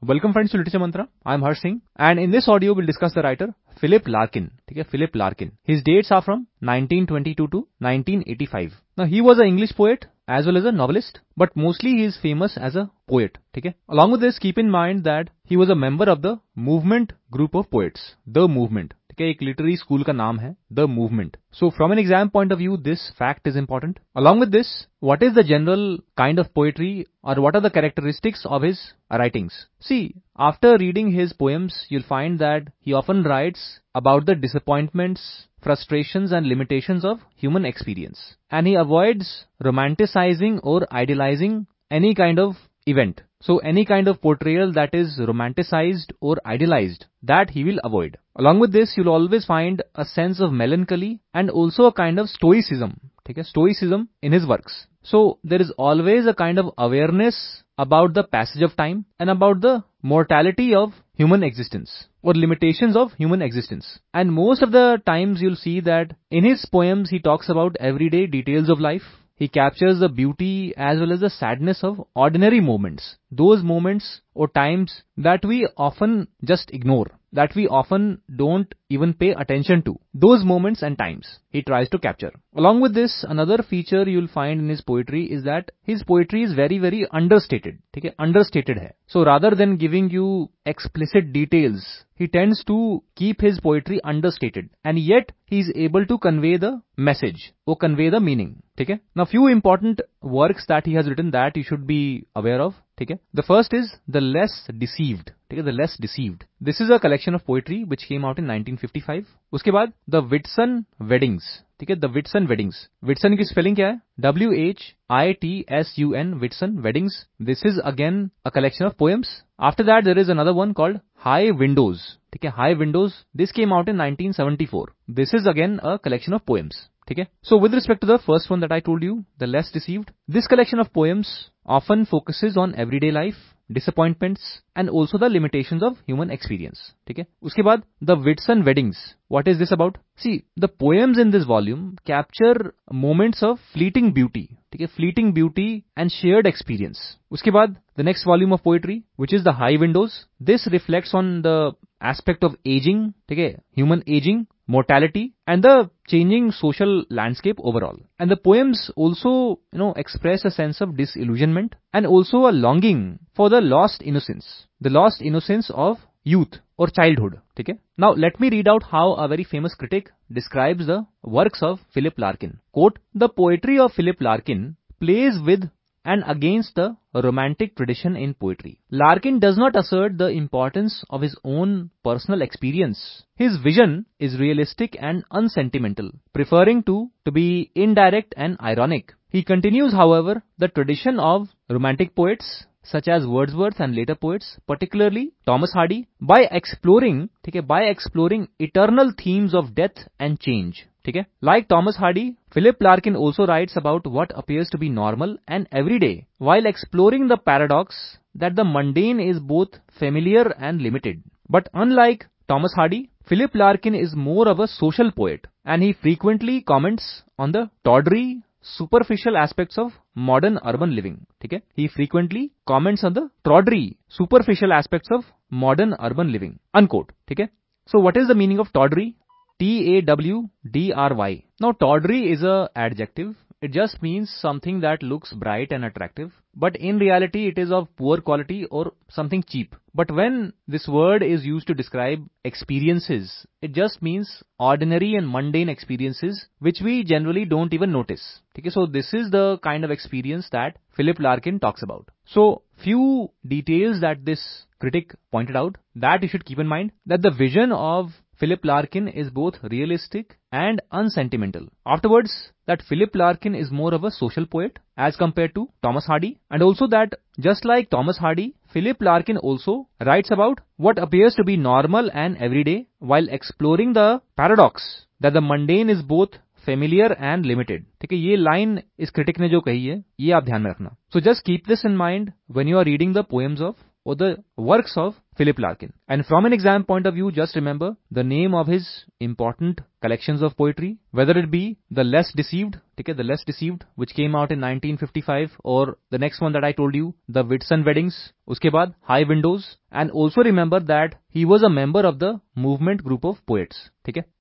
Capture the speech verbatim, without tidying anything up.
Welcome friends to Literature Mantra. I am Harsh Singh and in this audio we'll discuss the writer Philip Larkin. ठीक है, Philip Larkin. His dates are from nineteen twenty-two to nineteen eighty-five. Now he was an English poet as well as a novelist, but mostly he is famous as a poet. ठीक है. Along with this, keep in mind that he was a member of the Movement group of poets. The Movement. ठीक है, एक literary school का नाम है the movement. So from an exam point of view this fact is important. Along with this, what is the general kind of poetry or what are the characteristics of his writings? See, after reading his poems, you'll find that he often writes about the disappointments, frustrations and limitations of human experience. And he avoids romanticizing or idealizing any kind of event. So any kind of portrayal that is romanticized or idealized, that he will avoid. Along with this, you'll always find a sense of melancholy and also a kind of stoicism. Okay, stoicism in his works. So there is always a kind of awareness about the passage of time and about the mortality of human existence or limitations of human existence. And most of the times you'll see that in his poems he talks about everyday details of life. He captures the beauty as well as the sadness of ordinary moments. Those moments or times that we often just ignore, that we often don't even pay attention to. Those moments and times he tries to capture. Along with this, another feature you'll find in his poetry is that his poetry is very, very understated. ठीक है, understated है. So rather than giving you explicit details, he tends to keep his poetry understated and yet he is able to convey the message or convey the meaning. ठीक है. Now few important works that he has written that you should be aware of. ठीक है. The first is The Less Deceived. ठीक है, The Less Deceived. This is a collection of poetry which came out in nineteen fifty-five. उसके बाद The Whitsun Weddings. ठीक है, The Whitsun Weddings. Whitsun की spelling क्या है? W H I T S U N. Whitsun Weddings. This is again a collection of poems. After that there is another one called High Windows. ठीक है, High Windows. This came out in nineteen seventy-four. This is again a collection of poems. ठीक है. So with respect to the first one that I told you, The Less Deceived, this collection of poems often focuses on everyday life, disappointments and also the limitations of human experience. ठीक है. उसके बाद The Whitsun Weddings. What is this about? See, the poems in this volume capture moments of fleeting beauty. ठीक है, fleeting beauty and shared experience. उसके बाद the next volume of poetry, which is The High Windows. This reflects on the aspect of aging, ठीक है, human aging, mortality and the changing social landscape overall. And the poems also, you know, express a sense of disillusionment and also a longing for the lost innocence, the lost innocence of youth or childhood. ठीक है. Now let me read out how a very famous critic describes the works of Philip Larkin. Quote, "The poetry of Philip Larkin plays with and against the romantic tradition in poetry. Larkin does not assert the importance of his own personal experience. His vision is realistic and unsentimental, preferring to, to be indirect and ironic. He continues, however, the tradition of romantic poets such as Wordsworth and later poets, particularly Thomas Hardy, by exploring, ठीक है, by exploring eternal themes of death and change. ठीक है. Like Thomas Hardy, Philip Larkin also writes about what appears to be normal and everyday, while exploring the paradox that the mundane is both familiar and limited. But unlike Thomas Hardy, Philip Larkin is more of a social poet, and he frequently comments on the tawdry, superficial aspects of modern urban living. ठीक है. He frequently comments on the tawdry, superficial aspects of modern urban living. Unquote. ठीक है. So what is the meaning of tawdry? T A W D R Y. Now tawdry is a adjective. It just means something that looks bright and attractive, but in reality it is of poor quality or something cheap. But when this word is used to describe experiences, it just means ordinary and mundane experiences which we generally don't even notice. Okay, so this is the kind of experience that Philip Larkin talks about. So few details that this critic pointed out that you should keep in mind, that the vision of Philip Larkin is both realistic and unsentimental. Afterwards, that Philip Larkin is more of a social poet as compared to Thomas Hardy, and also that just like Thomas Hardy, Philip Larkin also writes about what appears to be normal and everyday while exploring the paradox that the mundane is both familiar and limited. ठीक है, ये line इस critic ने जो कही है, ये आप ध्यान में रखना. So just keep this in mind when you are reading the poems of or the works of Philip Larkin. And from an exam point of view, just remember the name of his important collections of poetry, whether it be The Less Deceived, okay, The Less Deceived, which came out in nineteen fifty-five, or the next one that I told you, The Whitsun Weddings, uske baad High Windows, and also remember that he was a member of the movement group of poets, okay.